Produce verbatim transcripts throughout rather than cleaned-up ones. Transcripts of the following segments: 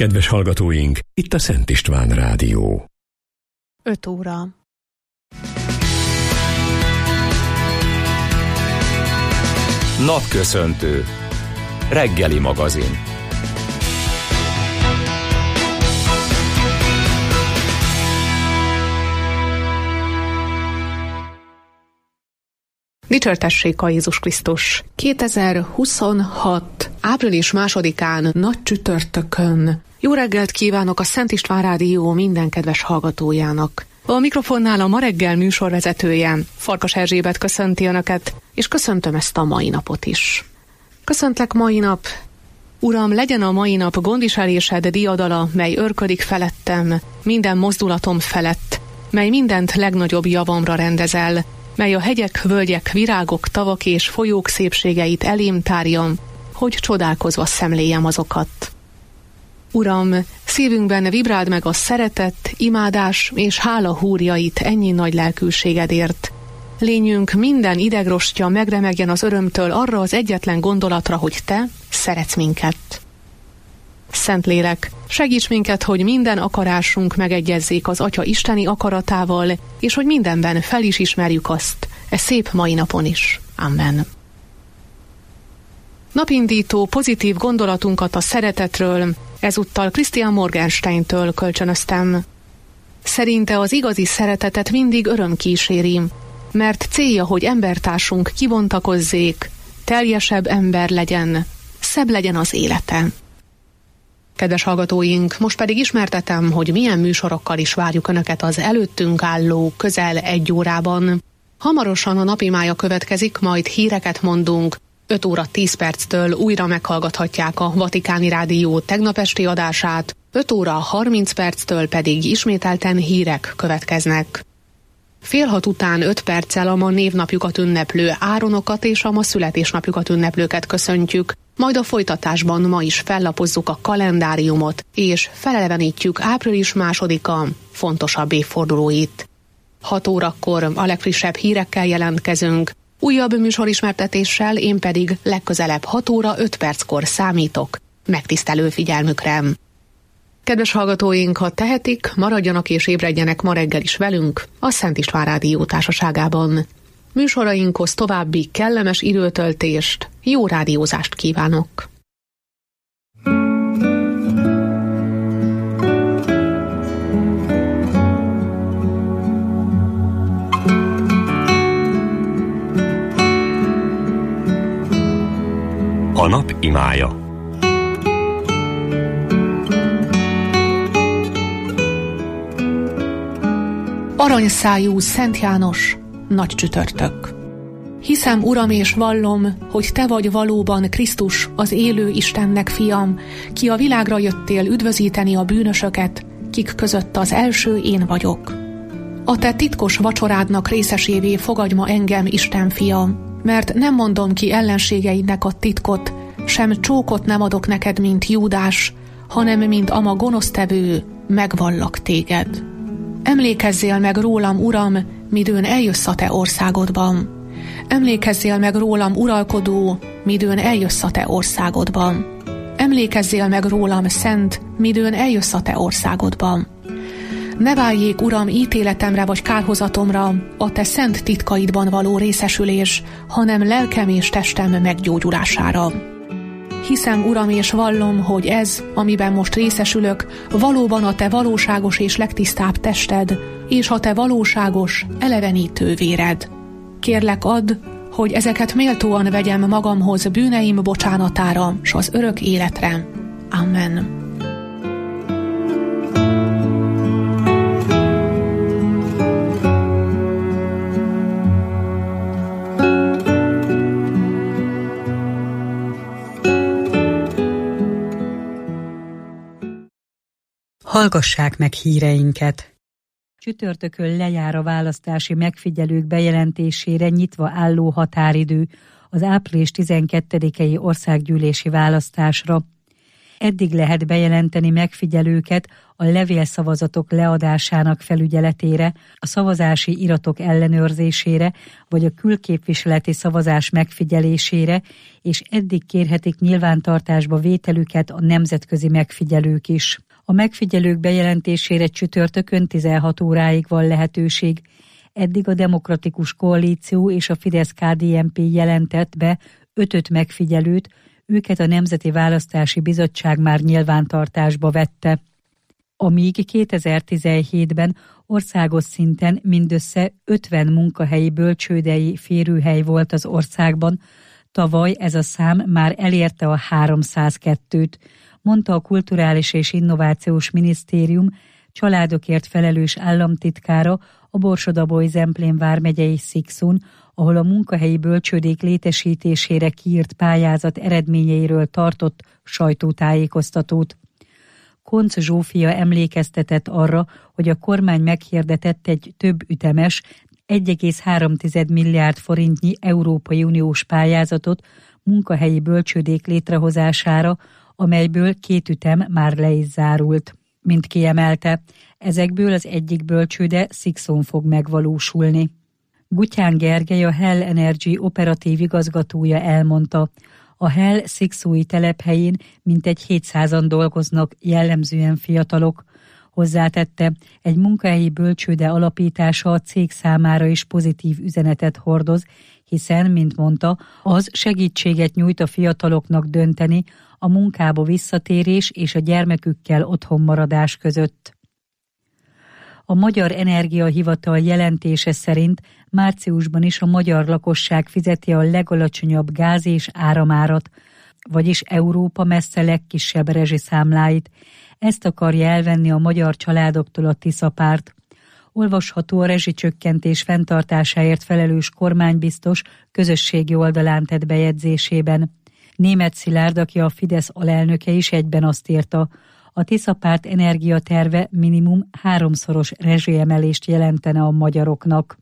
Kedves hallgatóink, itt a Szent István Rádió. öt óra. Napköszöntő. Reggeli magazin. Dicsértessék a Jézus Krisztus! kétezer-huszonhat. április másodikán, nagy csütörtökön. Jó reggelt kívánok a Szent István Rádió minden kedves hallgatójának. A mikrofonnál a ma reggel műsorvezetője, Farkas Erzsébet köszönti Önöket, és köszöntöm ezt a mai napot is. Köszöntlek mai nap! Uram, legyen a mai nap gondviselésed diadala, mely örködik felettem, minden mozdulatom felett, mely mindent legnagyobb javamra rendezel, mely a hegyek, völgyek, virágok, tavak és folyók szépségeit elém tárjam, hogy csodálkozva szemléljem azokat. Uram, szívünkben vibráld meg a szeretet, imádás és hála húrjait ennyi nagy lelkűségedért. Lényünk minden idegrostja megremegjen az örömtől arra az egyetlen gondolatra, hogy Te szeretsz minket. Szentlélek, segíts minket, hogy minden akarásunk megegyezzék az Atya isteni akaratával, és hogy mindenben fel is ismerjük azt, e szép mai napon is. Amen. Napindító pozitív gondolatunkat a szeretetről ezúttal Christian Morgensteintől kölcsönöztem. Szerinte az igazi szeretetet mindig öröm kíséri, mert célja, hogy embertársunk kibontakozzék, teljesebb ember legyen, szebb legyen az élete. Kedves hallgatóink, most pedig ismertetem, hogy milyen műsorokkal is várjuk Önöket az előttünk álló közel egy órában. Hamarosan a napimája következik, majd híreket mondunk. öt óra tíz perctől újra meghallgathatják a Vatikáni Rádió tegnap esti adását, öt óra harminc perctől pedig ismételten hírek következnek. Fél hat után öt perccel a ma névnapjukat ünneplő áronokat és a ma születésnapjukat ünneplőket köszöntjük, majd a folytatásban ma is fellapozzuk a kalendáriumot, és felelevenítjük április másodika fontosabb évfordulóit. hat órakor a legfrissebb hírekkel jelentkezünk, újabb műsorismertetéssel, én pedig legközelebb hat óra öt perckor számítok megtisztelő figyelmükre. Kedves hallgatóink, ha tehetik, maradjanak és ébredjenek ma reggel is velünk a Szent István Rádió társaságában. Műsorainkhoz további kellemes időtöltést, jó rádiózást kívánok! A nap imája. Aranyszájú Szent János, nagy csütörtök. Hiszem, Uram, és vallom, hogy Te vagy valóban Krisztus, az élő Istennek fiam, ki a világra jöttél üdvözíteni a bűnösöket, kik között az első én vagyok. A Te titkos vacsorádnak részesévé fogadj ma engem, Isten fia, mert nem mondom ki ellenségeidnek a titkot, sem csókot nem adok neked, mint Júdás, hanem mint ama gonosztevő, megvallak téged. Emlékezzél meg rólam, Uram, midőn eljössz a Te országodban. Emlékezzél meg rólam, uralkodó, midőn eljössz a Te országodban. Emlékezzél meg rólam, szent, midőn eljössz a Te országodban. Ne váljék, Uram, ítéletemre vagy kárhozatomra a Te szent titkaidban való részesülés, hanem lelkem és testem meggyógyulására. Hiszem, Uram, és vallom, hogy ez, amiben most részesülök, valóban a Te valóságos és legtisztább tested, és a Te valóságos, elevenítő véred. Kérlek, add, hogy ezeket méltóan vegyem magamhoz bűneim bocsánatára, s az örök életre. Amen. Hallgassák meg híreinket! Csütörtökön lejár a választási megfigyelők bejelentésére nyitva álló határidő az április tizenkettedikei országgyűlési választásra. eddig lehet bejelenteni megfigyelőket a levélszavazatok leadásának felügyeletére, a szavazási iratok ellenőrzésére, vagy a külképviseleti szavazás megfigyelésére, és eddig kérhetik nyilvántartásba vételüket a nemzetközi megfigyelők is. A megfigyelők bejelentésére csütörtökön tizenhat óráig van lehetőség. Eddig a Demokratikus Koalíció és a Fidesz-ká dé en pé jelentett be ötöt megfigyelőt, őket a Nemzeti Választási Bizottság már nyilvántartásba vette. Amíg kétezer-tizenhétben országos szinten mindössze ötven munkahelyi bölcsődei férőhely volt az országban, tavaly ez a szám már elérte a háromszázkettőt, mondta a Kulturális és Innovációs Minisztérium családokért felelős államtitkára a Borsod-Abaúj-Zemplén vármegyei Szikszón, ahol a munkahelyi bölcsődék létesítésére kiírt pályázat eredményeiről tartott sajtótájékoztatót. Koncz Zsófia emlékeztetett arra, hogy a kormány meghirdetett egy több ütemes, egy egész három milliárd forintnyi Európai Uniós pályázatot munkahelyi bölcsődék létrehozására, amelyből két ütem már le is zárult. Mint kiemelte, ezekből az egyik bölcsőde Szikszón fog megvalósulni. Gutyán Gergely, a Hell Energy operatív igazgatója elmondta, a Hell szikszói telephelyén mintegy hétszázan dolgoznak, jellemzően fiatalok. Hozzátette, egy munkahelyi bölcsőde alapítása a cég számára is pozitív üzenetet hordoz, hiszen, mint mondta, az segítséget nyújt a fiataloknak dönteni a munkába visszatérés és a gyermekükkel otthon maradás között. A Magyar Energiahivatal jelentése szerint márciusban is a magyar lakosság fizeti a legalacsonyabb gáz- és áramárat, vagyis Európa messze legkisebb rezsiszámláit. Ezt akarja elvenni a magyar családoktól a Tisza párt. Olvasható a rezsicsökkentés fenntartásáért felelős kormánybiztos közösségi oldalán tett bejegyzésében. Németh Szilárd, aki a Fidesz alelnöke is, egyben azt írta, a Tisza párt energiaterve minimum háromszoros rezsiemelést jelentene a magyaroknak.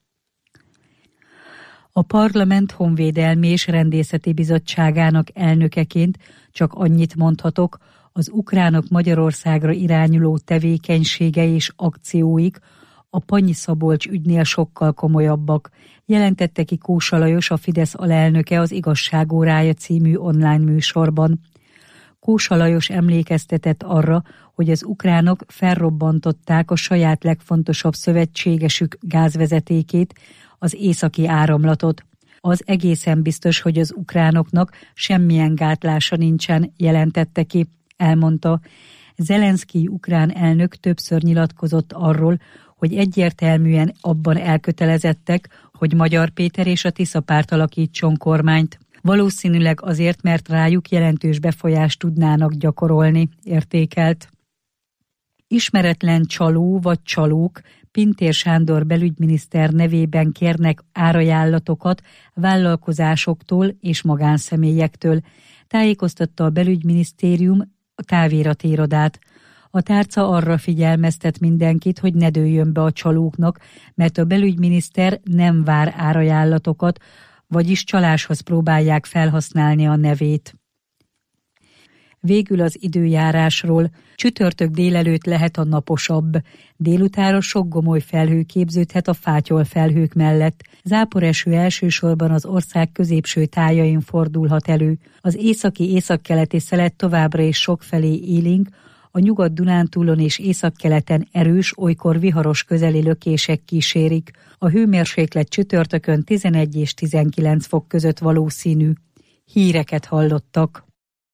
A Parlament Honvédelmi és Rendészeti Bizottságának elnökeként csak annyit mondhatok, az ukránok Magyarországra irányuló tevékenysége és akcióik a Pannyi-Szabolcs ügynél sokkal komolyabbak, jelentette ki Kósa Lajos, a Fidesz alelnöke az Igazság órája című online műsorban. Kósa Lajos emlékeztetett arra, hogy az ukránok felrobbantották a saját legfontosabb szövetségesük gázvezetékét, az északi áramlatot. Az egészen biztos, hogy az ukránoknak semmilyen gátlása nincsen, jelentette ki, elmondta. Zelenszkij ukrán elnök többször nyilatkozott arról, hogy egyértelműen abban elkötelezettek, hogy Magyar Péter és a Tisza párt alakítson kormányt. Valószínűleg azért, mert rájuk jelentős befolyást tudnának gyakorolni, értékelt. Ismeretlen csaló vagy csalók Pintér Sándor belügyminiszter nevében kérnek árajánlatokat vállalkozásoktól és magánszemélyektől, tájékoztatta a belügyminisztérium a táviratirodát. A tárca arra figyelmeztet mindenkit, hogy ne dőljön be a csalóknak, mert a belügyminiszter nem vár árajánlatokat, vagyis csaláshoz próbálják felhasználni a nevét. Végül az időjárásról. Csütörtök délelőtt lehet a naposabb. Délutánra sok gomoly felhő képződhet a fátyol felhők mellett. Záporeső elsősorban az ország középső tájain fordulhat elő. Az északi északkeleti szelet továbbra is sokfelé élénk, a Nyugat-Dunántúlon és északkeleten erős, olykor viharos közeli lökések kísérik. A hőmérséklet csütörtökön tizenegy és tizenkilenc fok között valószínű. Híreket hallottak.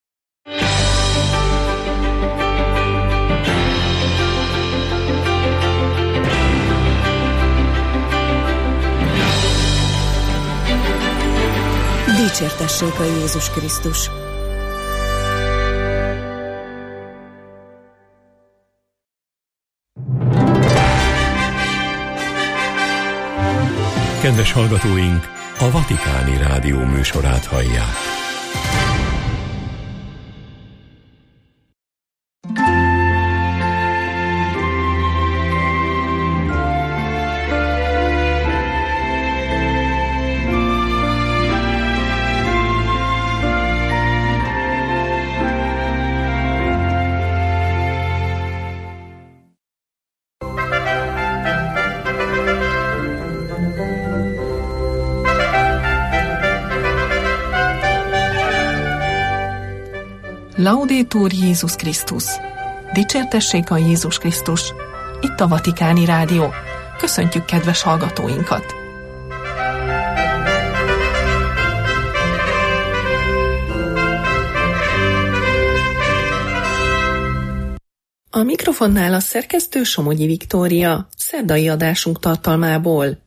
Dicsértessék a Jézus Krisztus! Kedves hallgatóink, a Vatikáni Rádió műsorát hallják. Laudetur Jézus Krisztus! Dicsértessék a Jézus Krisztus! Itt a Vatikáni Rádió. Köszöntjük kedves hallgatóinkat! A mikrofonnál a szerkesztő Somogyi Viktória, szerdai adásunk tartalmából.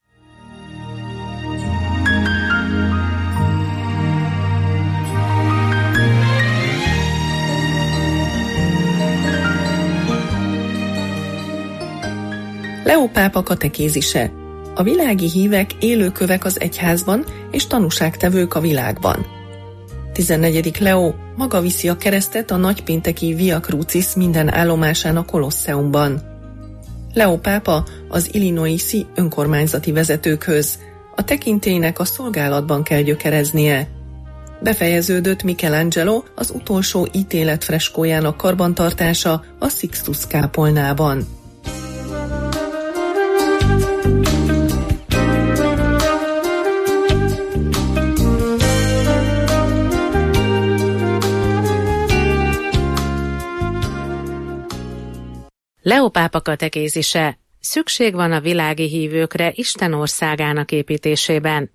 Leó pápa katekézise. A világi hívek élőkövek az egyházban és tanúságtevők a világban. tizennegyedik Leó maga viszi a keresztet a nagypénteki Via Crucis minden állomásán a Kolosseumban. Leó pápa az Illinoisi önkormányzati vezetőkhöz, a tekintélynek a szolgálatban kell gyökereznie. Befejeződött Michelangelo az utolsó ítélet freskójának karbantartása a Sixtus kápolnában. Leó pápa katekézise. Szükség van a világi hívőkre Isten országának építésében.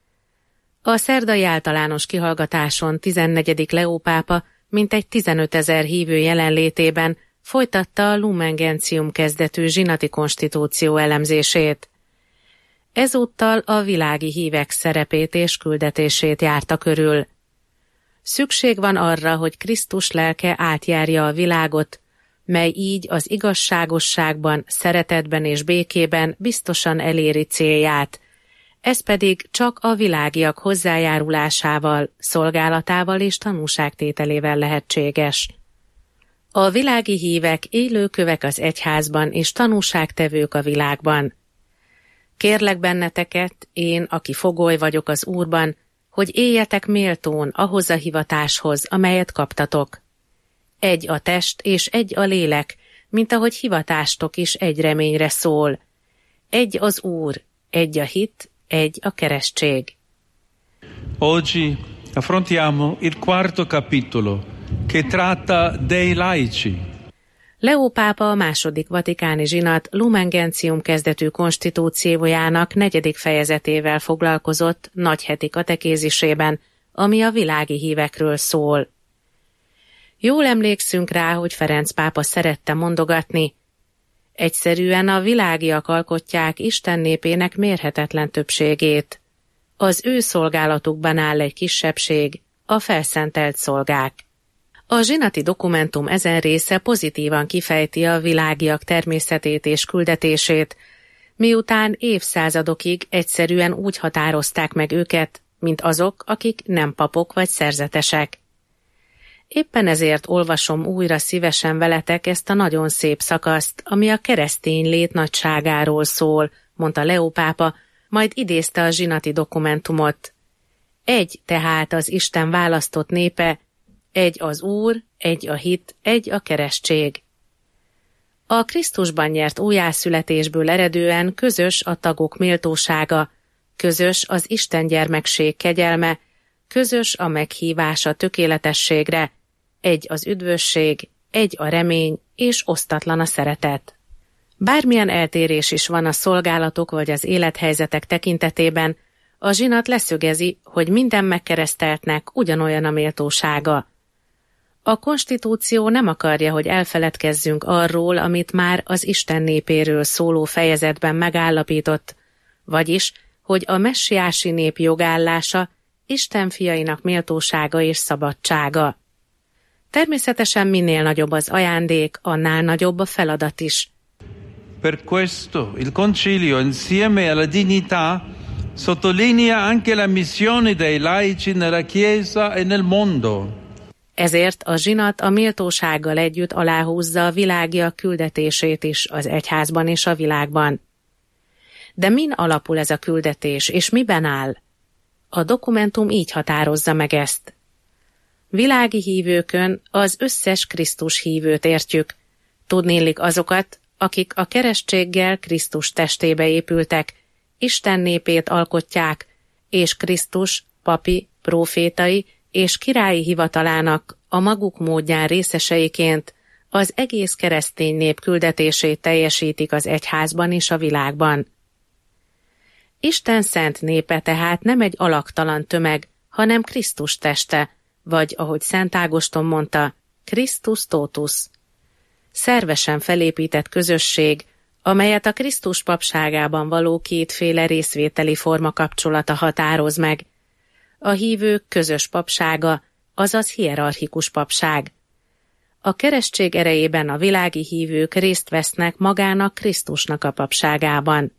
A szerdai általános kihallgatáson tizennegyedik Leó pápa mintegy tizenötezer hívő jelenlétében folytatta a Lumen Gentium kezdetű zsinati konstitúció elemzését. Ezúttal a világi hívek szerepét és küldetését járta körül. Szükség van arra, hogy Krisztus lelke átjárja a világot, mely így az igazságosságban, szeretetben és békében biztosan eléri célját, ez pedig csak a világiak hozzájárulásával, szolgálatával és tanúságtételével lehetséges. A világi hívek élőkövek az egyházban és tanúságtevők a világban. Kérlek benneteket, én, aki fogoly vagyok az Úrban, hogy éljetek méltón ahhoz a hivatáshoz, amelyet kaptatok. Egy a test és egy a lélek, mint ahogy hivatástok is egy reményre szól. Egy az Úr, egy a hit, egy a keresztség. Oggi affrontiamo il quarto capitolo, che tratta dei laici. Leó pápa a második vatikáni zsinat Lumen Gentium kezdetű konstitúciójának negyedik fejezetével foglalkozott nagyheti katekézisében, ami a világi hívekről szól. Jól emlékszünk rá, hogy Ferenc pápa szerette mondogatni, egyszerűen a világiak alkotják Isten népének mérhetetlen többségét. Az ő szolgálatukban áll egy kisebbség, a felszentelt szolgák. A zsinati dokumentum ezen része pozitívan kifejti a világiak természetét és küldetését, miután évszázadokig egyszerűen úgy határozták meg őket, mint azok, akik nem papok vagy szerzetesek. Éppen ezért olvasom újra szívesen veletek ezt a nagyon szép szakaszt, ami a keresztény lét nagyságáról szól, mondta Leó pápa, majd idézte a zsinati dokumentumot. Egy tehát az Isten választott népe, egy az Úr, egy a hit, egy a keresztség. A Krisztusban nyert újjászületésből eredően közös a tagok méltósága, közös az Isten gyermekség kegyelme, közös a meghívás a tökéletességre, egy az üdvösség, egy a remény és osztatlan a szeretet. Bármilyen eltérés is van a szolgálatok vagy az élethelyzetek tekintetében, a zsinat leszögezi, hogy minden megkereszteltnek ugyanolyan a méltósága. A konstitúció nem akarja, hogy elfeledkezzünk arról, amit már az Isten népéről szóló fejezetben megállapított, vagyis, hogy a messiási nép jogállása Isten fiainak méltósága és szabadsága. Természetesen minél nagyobb az ajándék, annál nagyobb a feladat is. Per questo il concilio insieme alla dignità sottolinea anche la missione dei laici nella Chiesa e nel mondo. Ezért a zsinat a méltósággal együtt aláhúzza a világiak küldetését is az egyházban és a világban. De min alapul ez a küldetés, és miben áll? A dokumentum így határozza meg ezt. Világi hívőkön az összes Krisztus hívőt értjük, tudnélik azokat, akik a keresztséggel Krisztus testébe épültek, Isten népét alkotják, és Krisztus papi, prófétai és királyi hivatalának a maguk módján részeseiként az egész keresztény nép küldetését teljesítik az egyházban és a világban. Isten szent népe tehát nem egy alaktalan tömeg, hanem Krisztus teste, vagy ahogy Szent Ágoston mondta, Christus totus. Szervesen felépített közösség, amelyet a Krisztus papságában való kétféle részvételi forma kapcsolata határoz meg. A hívők közös papsága, azaz hierarchikus papság. A keresztség erejében a világi hívők részt vesznek magának Krisztusnak a papságában.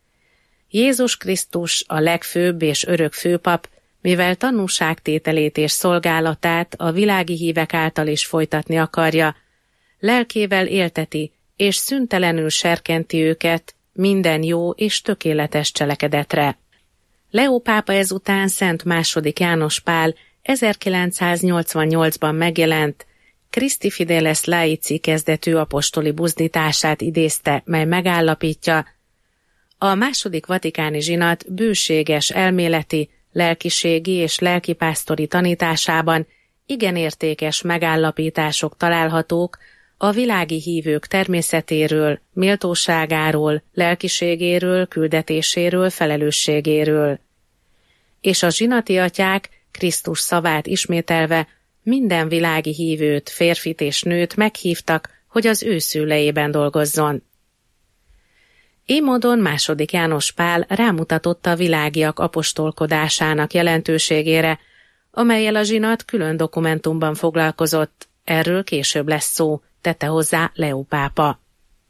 Jézus Krisztus a legfőbb és örök főpap, mivel tanúságtételét és szolgálatát a világi hívek által is folytatni akarja, lelkével élteti és szüntelenül serkenti őket minden jó és tökéletes cselekedetre. Leó pápa ezután Szent második János Pál ezerkilencszáznyolcvannyolcban megjelent Christi Fideles Laici kezdetű apostoli buzdítását idézte, mely megállapítja, a második vatikáni zsinat bőséges elméleti, lelkiségi és lelkipásztori tanításában igen értékes megállapítások találhatók a világi hívők természetéről, méltóságáról, lelkiségéről, küldetéséről, felelősségéről. És a zsinati atyák Krisztus szavát ismételve minden világi hívőt, férfit és nőt meghívtak, hogy az ő szülejében dolgozzon. Így módon második János Pál rámutatott a világiak apostolkodásának jelentőségére, amellyel a zsinat külön dokumentumban foglalkozott, erről később lesz szó, tette hozzá Leó pápa.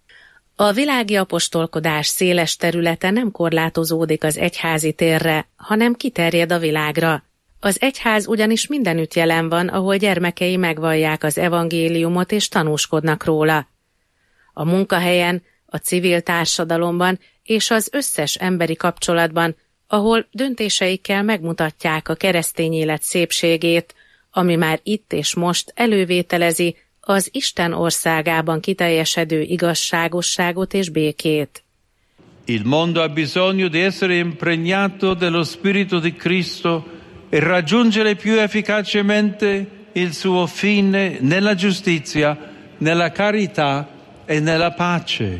A világi apostolkodás széles területe nem korlátozódik az egyházi térre, hanem kiterjed a világra. Az egyház ugyanis mindenütt jelen van, ahol gyermekei megvallják az evangéliumot és tanúskodnak róla. A munkahelyen, a civil társadalomban és az összes emberi kapcsolatban, ahol döntéseikkel megmutatják a keresztény élet szépségét, ami már itt és most elővételezi az Isten országában kiteljesedő igazságosságot és békét. Il mondo ha bisogno di essere impregnato dello Spirito di Cristo e raggiungere più efficacemente il suo fine nella giustizia, nella carità e nella pace.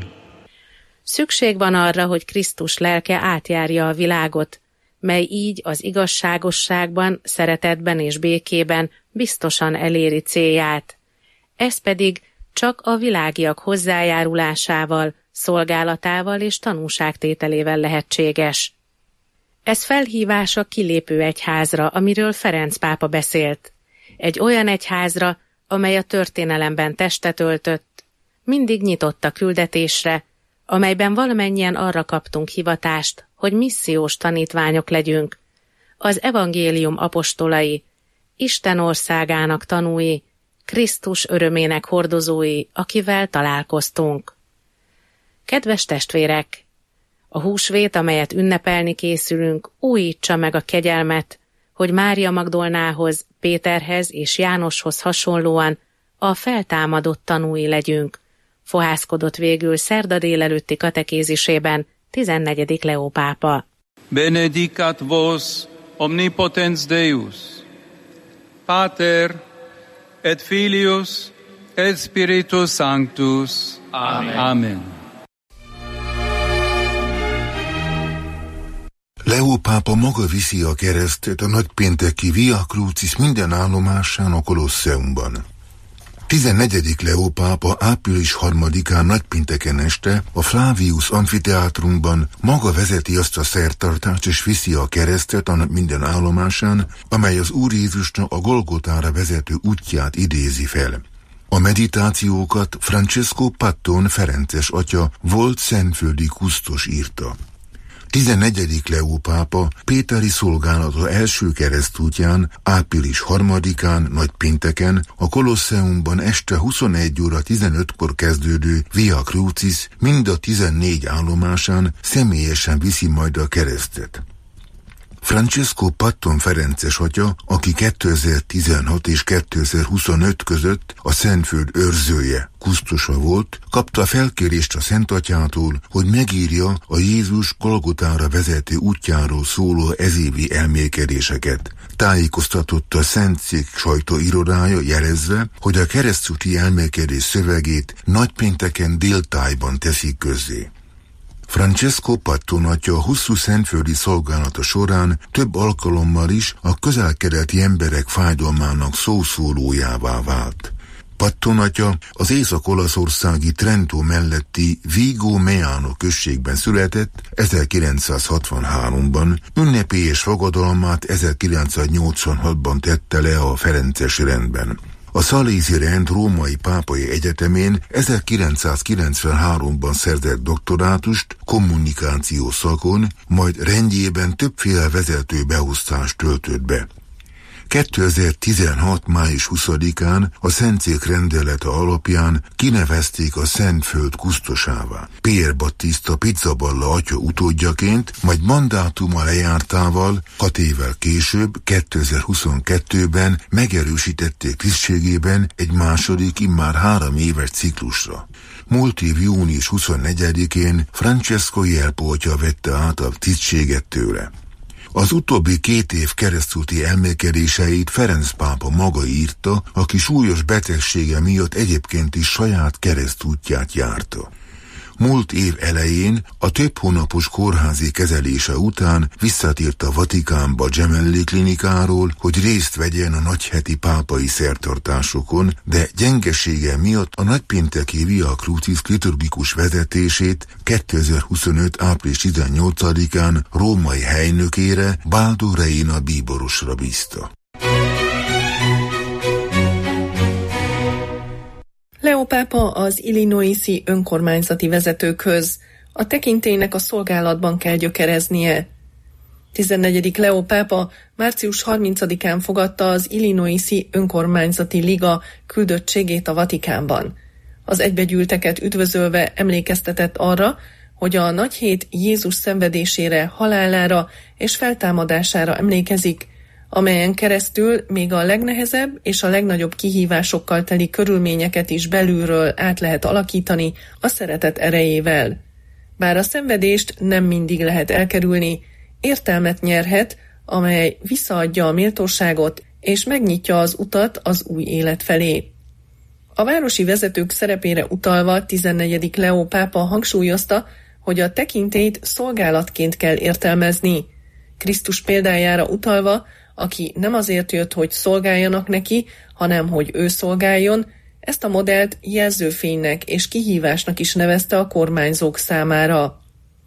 Szükség van arra, hogy Krisztus lelke átjárja a világot, mely így az igazságosságban, szeretetben és békében biztosan eléri célját. Ez pedig csak a világiak hozzájárulásával, szolgálatával és tanúságtételével lehetséges. Ez felhívás a kilépő egyházra, amiről Ferenc pápa beszélt. Egy olyan egyházra, amely a történelemben testet öltött, mindig nyitott a küldetésre, amelyben valamennyien arra kaptunk hivatást, hogy missziós tanítványok legyünk, az evangélium apostolai, Isten országának tanúi, Krisztus örömének hordozói, akivel találkoztunk. Kedves testvérek! A húsvét, amelyet ünnepelni készülünk, újítsa meg a kegyelmet, hogy Mária Magdolnához, Péterhez és Jánoshoz hasonlóan a feltámadott tanúi legyünk, fohászkodott végül szerda délelőtti katekézisében tizennegyedik Leó pápa. Benedicat vos omnipotens Deus, Pater et Filius et Spiritus Sanctus. Amen. Amen. Leó pápa maga viszi a keresztet a nagypénteki Via Crucis minden állomásán a Kolosseumban. tizennegyedik Leó pápa április harmadikán nagypénteken este a Flavius amfiteátrumban maga vezeti azt a szertartást és viszi a keresztet a minden állomásán, amely az Úr Jézusnak a Golgotára vezető útját idézi fel. A meditációkat Francesco Patton ferences atya volt szentföldi kusztos írta. tizennegyedik Leó pápa péteri szolgálata első keresztútján április harmadikán nagypénteken a Kolosseumban este huszonegy óra tizenötkor kezdődő Via Crucis mind a tizennégy állomásán személyesen viszi majd a keresztet. Francesco Patton ferences atya, aki kétezer-tizenhat és kétezer-huszonöt között a Szentföld őrzője, kusztusa volt, kapta felkérést a Szent Atyától, hogy megírja a Jézus Golgotára vezető útjáról szóló ezévi elmélkedéseket. Tájékoztatott a Szentszék sajtóirodája jelezve, hogy a keresztúti elmélkedés szövegét nagypénteken déltájban teszik közzé. Francesco Patton atya hosszú szentföldi szolgálata során több alkalommal is a közel-keleti emberek fájdalmának szószólójává vált. Patton atya az észak-olaszországi Trento melletti Vigo Meano községben született ezerkilencszázhatvanháromban, ünnepélyes fogadalmát ezerkilencszáznyolcvanhatban tette le a ferences rendben. A Szalézi rend római pápai egyetemén ezerkilencszázkilencvenháromban szerzett doktorátust kommunikáció szakon, majd rendjében többféle vezető beosztást töltött be. kétezer-tizenhat. május huszadikán a Szentszék rendelete alapján kinevezték a Szentföld kusztosává. Pier Battista Pizzaballa atya utódjaként, majd mandátuma lejártával hat évvel később, kétezer-huszonkettőben megerősítették tisztségében egy második, immár három éves ciklusra. Múlt év június huszonnegyedikén Francesco Jelpo atya vette át a tisztséget tőle. Az utóbbi két év keresztúti elmélkedéseit Ferenc pápa maga írta, aki súlyos betegsége miatt egyébként is saját keresztútját járta. Múlt év elején a több hónapos kórházi kezelése után visszatért a Vatikánba Gemelli klinikáról, hogy részt vegyen a nagyheti pápai szertartásokon, de gyengesége miatt a nagypénteki Via Crucis liturgikus vezetését kétezer-huszonöt. április tizennyolcadikán római helynökére, Baldo Reina bíborosra bízta. Leo pápa az Illinoisi önkormányzati vezetőkhöz. A tekintélynek a szolgálatban kell gyökereznie. tizennegyedik Leo pápa március harmincadikán fogadta az Illinoisi önkormányzati liga küldöttségét a Vatikánban. Az egybegyűlteket üdvözölve emlékeztetett arra, hogy a nagyhét Jézus szenvedésére, halálára és feltámadására emlékezik, amelyen keresztül még a legnehezebb és a legnagyobb kihívásokkal teli körülményeket is belülről át lehet alakítani a szeretet erejével. Bár a szenvedést nem mindig lehet elkerülni, értelmet nyerhet, amely visszaadja a méltóságot és megnyitja az utat az új élet felé. A városi vezetők szerepére utalva tizennegyedik Leo pápa hangsúlyozta, hogy a tekintélyt szolgálatként kell értelmezni. Krisztus példájára utalva, aki nem azért jött, hogy szolgáljanak neki, hanem hogy ő szolgáljon, ezt a modellt jelzőfénynek és kihívásnak is nevezte a kormányzók számára.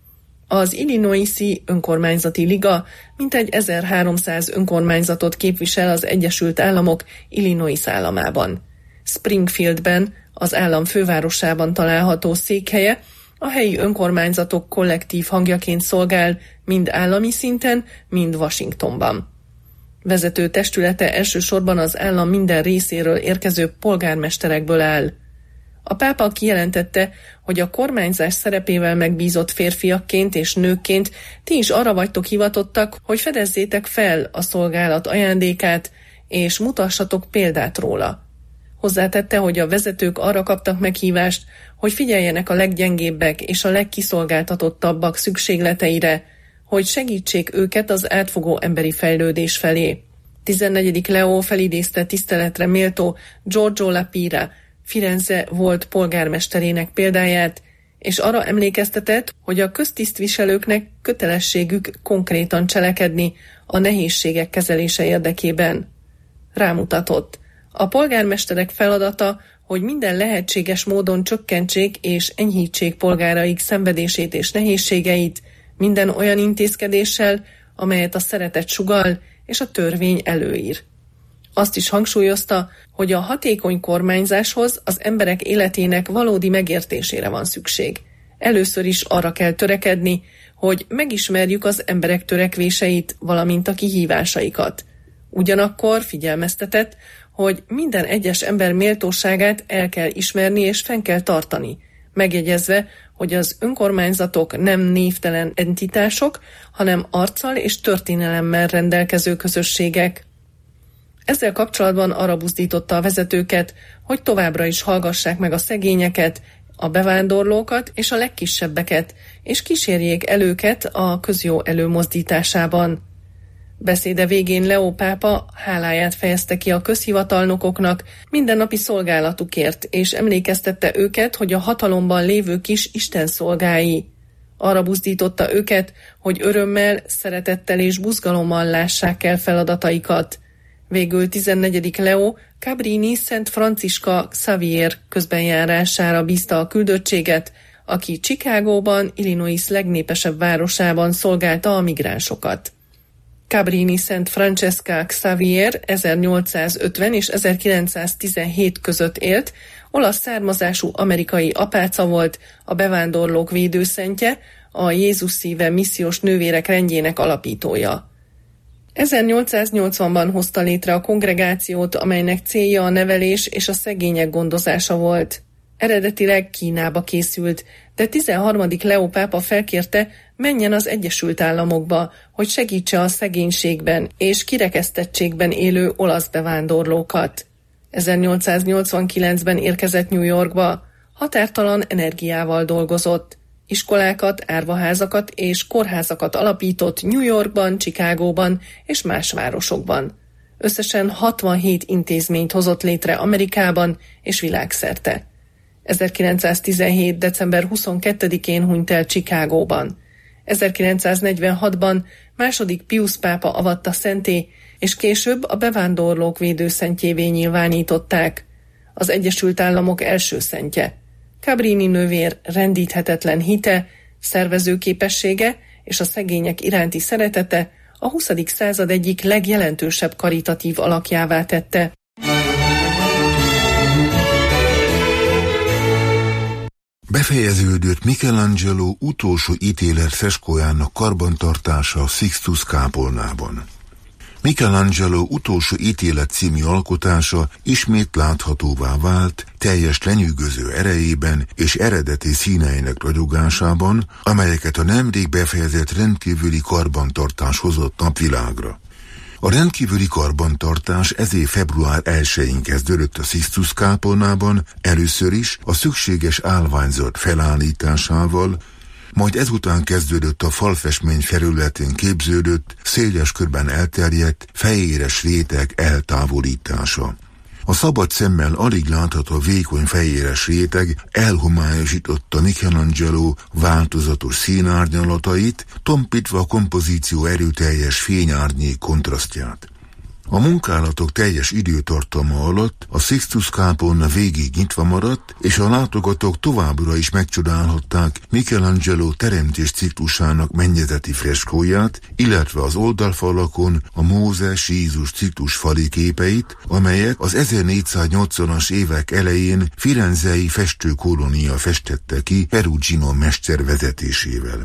Az Illinoisi önkormányzati liga mintegy ezerháromszáz önkormányzatot képvisel az Egyesült Államok Illinois államában. Springfieldben, az állam fővárosában található székhelye, a helyi önkormányzatok kollektív hangjaként szolgál mind állami szinten, mind Washingtonban. Vezető testülete elsősorban az állam minden részéről érkező polgármesterekből áll. A pápa kijelentette, hogy a kormányzás szerepével megbízott férfiakként és nőkként ti is arra vagytok hivatottak, hogy fedezzétek fel a szolgálat ajándékát, és mutassatok példát róla. Hozzátette, hogy a vezetők arra kaptak meghívást, hogy figyeljenek a leggyengébbek és a legkiszolgáltatottabbak szükségleteire, hogy segítsék őket az átfogó emberi fejlődés felé. tizennegyedik Leo felidézte tiszteletre méltó Giorgio La Pira, Firenze volt polgármesterének példáját, és arra emlékeztetett, hogy a köztisztviselőknek kötelességük konkrétan cselekedni a nehézségek kezelése érdekében. Rámutatott. A polgármesterek feladata, hogy minden lehetséges módon csökkentsék és enyhítsék polgáraik szenvedését és nehézségeit, minden olyan intézkedéssel, amelyet a szeretet sugall és a törvény előír. Azt is hangsúlyozta, hogy a hatékony kormányzáshoz az emberek életének valódi megértésére van szükség. Először is arra kell törekedni, hogy megismerjük az emberek törekvéseit, valamint a kihívásaikat. Ugyanakkor figyelmeztetett, hogy minden egyes ember méltóságát el kell ismerni és fenn kell tartani, megjegyezve, hogy az önkormányzatok nem névtelen entitások, hanem arccal és történelemmel rendelkező közösségek. Ezzel kapcsolatban arra buzdította a vezetőket, hogy továbbra is hallgassák meg a szegényeket, a bevándorlókat és a legkisebbeket, és kísérjék el őket a közjó előmozdításában. Beszéde végén Leó pápa háláját fejezte ki a közhivatalnokoknak mindennapi szolgálatukért, és emlékeztette őket, hogy a hatalomban lévők is Isten szolgái. Arra buzdította őket, hogy örömmel, szeretettel és buzgalommal lássák el feladataikat. Végül tizennegyedik Leó Cabrini Szent Franciska Xavier közbenjárására bízta a küldöttséget, aki Chicagóban, Illinois legnépesebb városában szolgálta a migránsokat. Cabrini Szent Francesca Xavier ezernyolcszázötven és ezerkilencszáztizenhét között élt, olasz származású amerikai apáca volt, a bevándorlók védőszentje, a Jézus szíve missziós nővérek rendjének alapítója. ezernyolcszáznyolcvanban hozta létre a kongregációt, amelynek célja a nevelés és a szegények gondozása volt. Eredetileg Kínába készült, de tizenharmadik Leó pápa felkérte, menjen az Egyesült Államokba, hogy segítse a szegénységben és kirekesztettségben élő olasz bevándorlókat. ezernyolcszáznyolcvankilencben érkezett New Yorkba, határtalan energiával dolgozott. Iskolákat, árvaházakat és kórházakat alapított New Yorkban, Chicagóban és más városokban. Összesen hatvanhét intézményt hozott létre Amerikában és világszerte. ezerkilencszáztizenhét. december huszonkettedikén hunyt el Chicagóban. ezerkilencszáznegyvenhatban második Piusz pápa avatta szenté, és később a bevándorlók védőszentjévé nyilvánították. Az Egyesült Államok első szentje. Cabrini nővér rendíthetetlen hite, szervezőképessége és a szegények iránti szeretete a huszadik század egyik legjelentősebb karitatív alakjává tette. Befejeződött Michelangelo utolsó ítélet freskójának karbantartása a Sixtus kápolnában. Michelangelo utolsó ítélet című alkotása ismét láthatóvá vált, teljes lenyűgöző erejében és eredeti színeinek ragyogásában, amelyeket a nemrég befejezett rendkívüli karbantartás hozott napvilágra. A rendkívüli karbantartás ez év február elsején kezdődött a Sixtus kápolnában, először is a szükséges állványzat felállításával, majd ezután kezdődött a falfestmény felületén képződött, széles körben elterjedt, fehéres réteg eltávolítása. A szabad szemmel alig látható vékony fehéres réteg elhomályosította Michelangelo változatos színárnyalatait, tompítva a kompozíció erőteljes fényárnyék kontrasztját. A munkálatok teljes időtartama alatt a Sixtus kápolna végig nyitva maradt, és a látogatók továbbra is megcsodálhatták Michelangelo teremtés ciklusának mennyezeti freskóját, illetve az oldalfalakon a Mózes Jézus ciklus fali képeit, amelyek az ezernégyszáznyolcvanas évek elején firenzei festőkolónia festette ki Perugino mester vezetésével.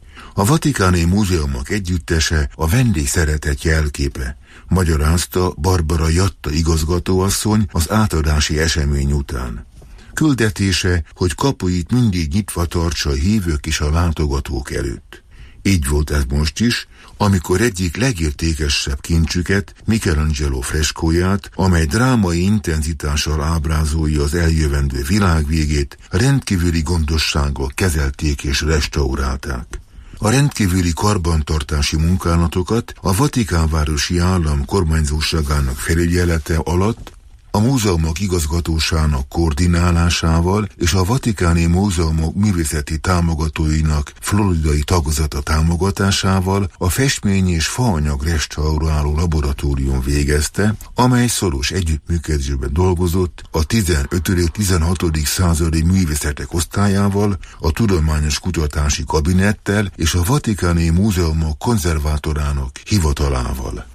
A Vatikáni Múzeumok együttese a vendégszeretet jelképe, magyarázta Barbara Jatta igazgatóasszony az átadási esemény után. Küldetése, hogy kapuit mindig nyitva tartsa a hívők és a látogatók előtt. Így volt ez most is, amikor egyik legértékesebb kincsüket, Michelangelo freskóját, amely drámai intenzitással ábrázolja az eljövendő világvégét, rendkívüli gondossággal kezelték és restaurálták. A rendkívüli karbantartási munkálatokat a Vatikánvárosi Állam kormányzóságának felügyelete alatt a múzeumok igazgatóságának koordinálásával és a Vatikáni Múzeumok művészeti támogatóinak floridai tagozata támogatásával a festmény és faanyag restauráló laboratórium végezte, amely szoros együttműködésben dolgozott a tizenötödik-tizenhatodik századi művészetek osztályával, a Tudományos Kutatási Kabinettel és a Vatikáni Múzeumok konzervátorának hivatalával.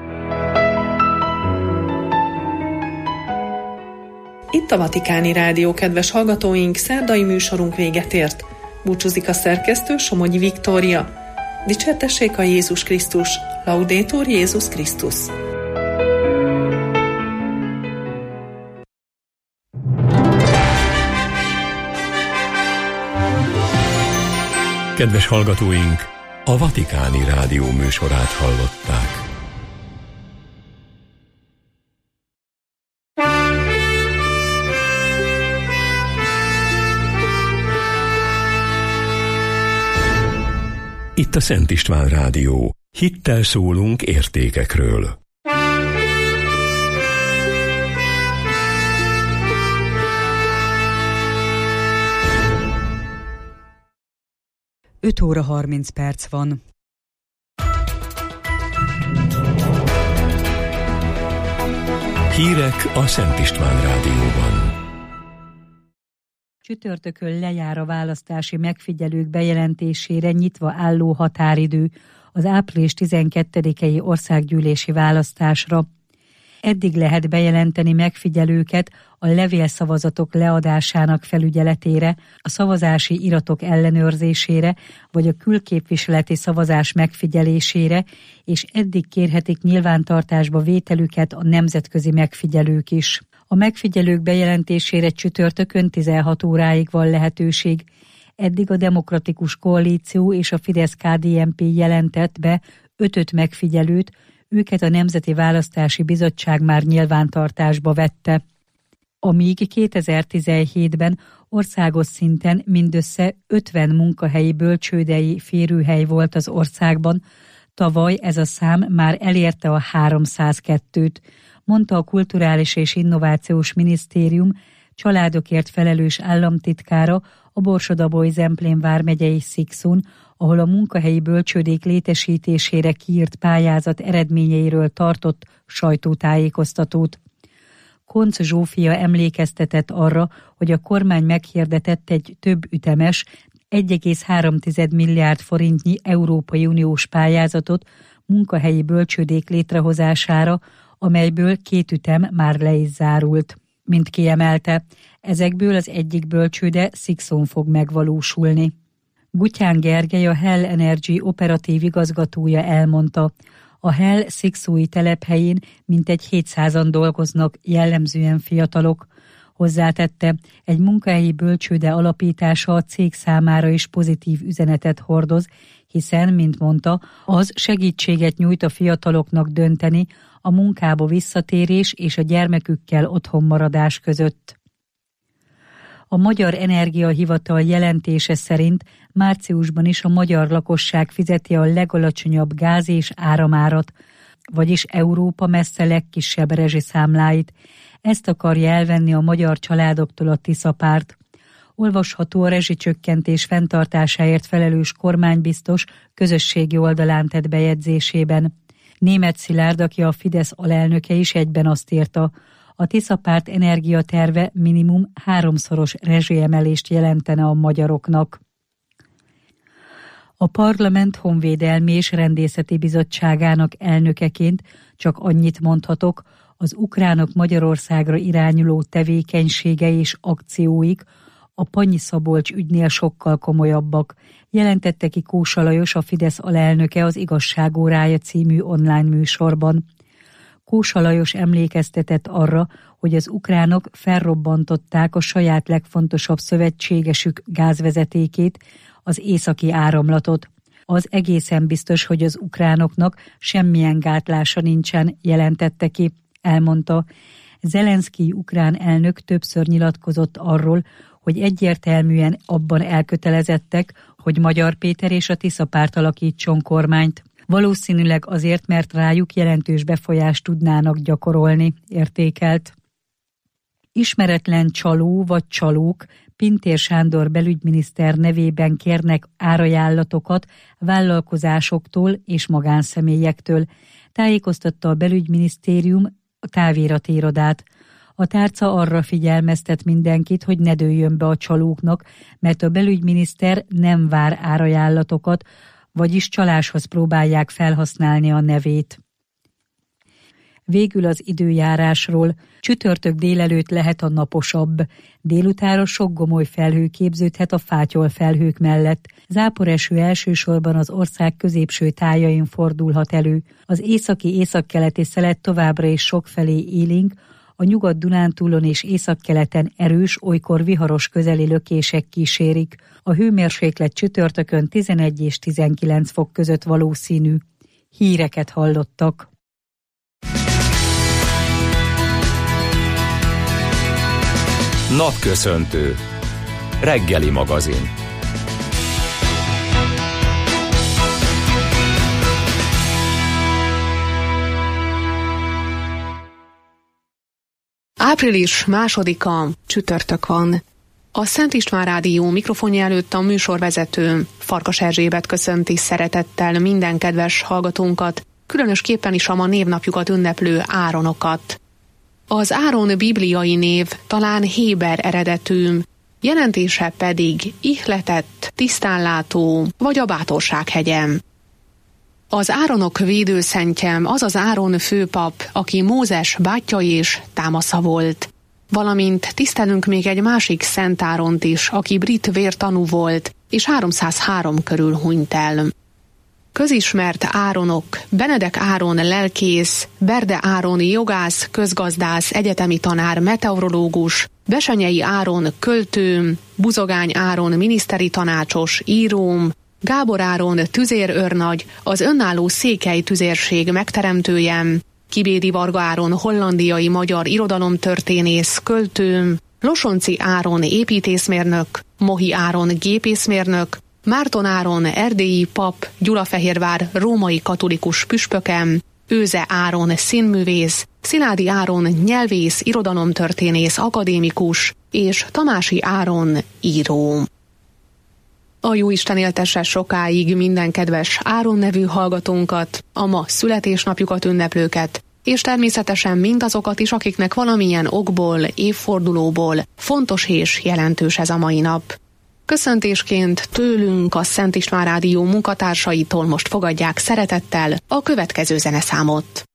Itt a Vatikáni Rádió, kedves hallgatóink, szerdai műsorunk véget ért. Búcsúzik a szerkesztő, Somogyi Viktória. Dicsértessék a Jézus Krisztus, Laudetur Jézus Krisztus. Kedves hallgatóink, a Vatikáni Rádió műsorát hallották. Itt a Szent István Rádió. Hittel szólunk értékekről. öt óra harminc perc van. Hírek a Szent István Rádióban. Csütörtökön lejár a választási megfigyelők bejelentésére nyitva álló határidő az április tizenkettedikei országgyűlési választásra. Eddig lehet bejelenteni megfigyelőket a levélszavazatok leadásának felügyeletére, a szavazási iratok ellenőrzésére, vagy a külképviseleti szavazás megfigyelésére, és eddig kérhetik nyilvántartásba vételüket a nemzetközi megfigyelők is. A megfigyelők bejelentésére csütörtökön tizenhat óráig van lehetőség. Eddig a Demokratikus Koalíció és a Fidesz-ká dé en pé jelentett be ötöt megfigyelőt, őket a Nemzeti Választási Bizottság már nyilvántartásba vette. Amíg kétezer-tizenhétben országos szinten mindössze ötven munkahelyi bölcsődei férőhely volt az országban, tavaly ez a szám már elérte a háromszázkettőt, mondta a Kulturális és Innovációs Minisztérium családokért felelős államtitkára a Borsod-Abaúj-Zemplén vármegyei Szikszón, ahol a munkahelyi bölcsődék létesítésére kiírt pályázat eredményeiről tartott sajtótájékoztatót. Koncz Zsófia emlékeztetett arra, hogy a kormány meghirdetett egy több ütemes, egy egész három milliárd forintnyi Európai Uniós pályázatot munkahelyi bölcsődék létrehozására, amelyből két ütem már le is zárult. Mint kiemelte, ezekből az egyik bölcsőde Szikszón fog megvalósulni. Gutyán Gergely, a Hell Energy operatív igazgatója elmondta, a Hell szikszói telephelyén mintegy hétszázan dolgoznak, jellemzően fiatalok. Hozzátette, egy munkahelyi bölcsőde alapítása a cég számára is pozitív üzenetet hordoz, hiszen, mint mondta, az segítséget nyújt a fiataloknak dönteni a munkába visszatérés és a gyermekükkel otthon maradás között. A Magyar Energiahivatal jelentése szerint márciusban is a magyar lakosság fizeti a legalacsonyabb gáz- és áramárat, vagyis Európa messze legkisebb rezsiszámláit. Ezt akarja elvenni a magyar családoktól a Tisza-párt. Olvasható a rezsicsökkentés fenntartásáért felelős kormánybiztos közösségi oldalán tett bejegyzésében. Németh Szilárd, aki a Fidesz alelnöke is, egyben azt írta, a Tisza-párt energiaterve minimum háromszoros rezsiemelést jelentene a magyaroknak. A Parlament Honvédelmi és Rendészeti Bizottságának elnökeként csak annyit mondhatok, az ukránok Magyarországra irányuló tevékenysége és akcióik a Pannyi-Szabolcs ügynél sokkal komolyabbak, jelentette ki Kósa Lajos, a Fidesz alelnöke az Igazság órája című online műsorban. Kósa Lajos emlékeztetett arra, hogy az ukránok felrobbantották a saját legfontosabb szövetségesük gázvezetékét, az északi áramlatot. Az egészen biztos, hogy az ukránoknak semmilyen gátlása nincsen, jelentette ki, elmondta. Zelenszkij ukrán elnök többször nyilatkozott arról, hogy egyértelműen abban elkötelezettek, hogy Magyar Péter és a Tisza-párt alakítson kormányt. Valószínűleg azért, mert rájuk jelentős befolyást tudnának gyakorolni, értékelt. Ismeretlen csaló vagy csalók Pintér Sándor belügyminiszter nevében kérnek árajánlatokat vállalkozásoktól és magánszemélyektől, tájékoztatta a belügyminisztérium a távíratirodát. A tárca arra figyelmeztet mindenkit, hogy ne dőljön be a csalóknak, mert a belügyminiszter nem vár árajánlatokat, vagyis csaláshoz próbálják felhasználni a nevét. Végül az időjárásról. Csütörtök délelőtt lehet a naposabb. Délutánra sok gomoly felhő képződhet a fátyol felhők mellett. Záporeső elsősorban az ország középső tájain fordulhat elő. Az északi északkeleti szelet továbbra is sokfelé élénk, A Nyugat-Dunántúlon és északkeleten erős, olykor viharos közeli lökések kísérik. A hőmérséklet csütörtökön tizenegy és tizenkilenc fok között valószínű. Híreket hallottak. Napköszöntő. Reggeli magazin. Április másodika, csütörtök van. A Szent István Rádió mikrofonja előtt a műsorvezető Farkas Erzsébet köszönti szeretettel minden kedves hallgatónkat, különösképpen is a ma névnapjukat ünneplő Áronokat. Az Áron bibliai név talán héber eredetű, jelentése pedig ihletett, tisztánlátó vagy a bátorság hegye. Az Áronok védőszentje az az Áron főpap, aki Mózes bátyja és támasza volt. Valamint tisztelünk még egy másik Szent Áront is, aki brit vértanú volt, és háromszázhárom körül hunyt el. Közismert Áronok: Benedek Áron lelkész, Berde Áron jogász, közgazdász, egyetemi tanár, meteorológus, Besenyei Áron költő, Buzogány Áron miniszteri tanácsos, íróm, Gábor Áron tüzérőrnagy, az önálló székely tüzérség megteremtője, Kibédi Varga Áron hollandiai magyar irodalomtörténész, költő, Losonci Áron építészmérnök, Mohi Áron gépészmérnök, Márton Áron erdélyi pap, Gyulafehérvár római katolikus püspöke, Őze Áron színművész, Sziládi Áron nyelvész, irodalomtörténész, akadémikus, és Tamási Áron író. A Jóisten éltesse sokáig minden kedves Áron nevű hallgatónkat, a ma születésnapjukat ünneplőket, és természetesen mindazokat is, akiknek valamilyen okból, évfordulóból fontos és jelentős ez a mai nap. Köszöntésként tőlünk, a Szent István Rádió munkatársaitól most fogadják szeretettel a következő zeneszámot.